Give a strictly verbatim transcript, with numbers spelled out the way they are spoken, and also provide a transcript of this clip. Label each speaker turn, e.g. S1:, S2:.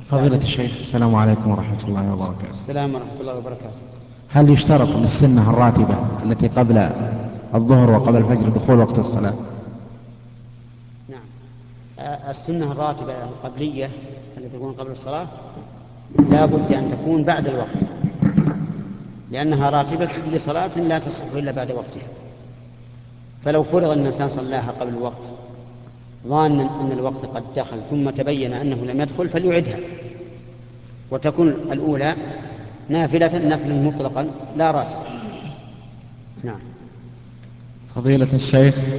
S1: فضيلة الشيخ، السلام عليكم ورحمة الله وبركاته.
S2: السلام ورحمة الله وبركاته.
S1: هل يشترط للسنة الراتبة التي قبل الظهر وقبل الفجر دخول وقت الصلاة؟
S2: نعم. آه، السنة الراتبة القبلية التي تكون قبل الصلاة لا بد أن تكون بعد الوقت، لأنها راتبة لصلاة لا تصح إلا بعد وقتها. فلو فرض أن الإنسان صلاها قبل الوقت ظانا أن الوقت قد دخل ثم تبين أنه لم يدخل فليعدها، وتكون الأولى نافلة نفلا مطلقا لا راتب. نعم.
S1: فضيلة الشيخ،